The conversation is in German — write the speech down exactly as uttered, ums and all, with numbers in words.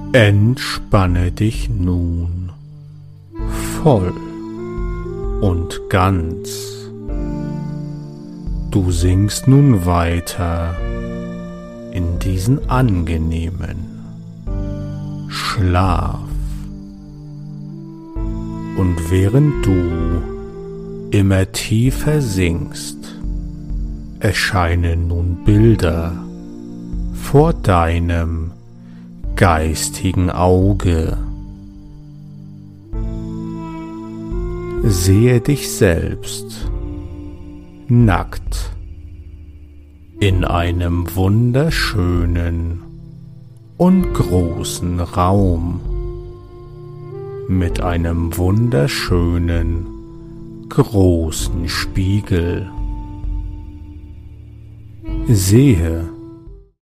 Entspanne dich nun voll und ganz. Du sinkst nun weiter in diesen angenehmen Schlaf. Und während du immer tiefer sinkst, erscheinen nun Bilder vor deinem geistigen Auge. Sehe dich selbst nackt in einem wunderschönen und großen Raum mit einem wunderschönen großen Spiegel. Sehe,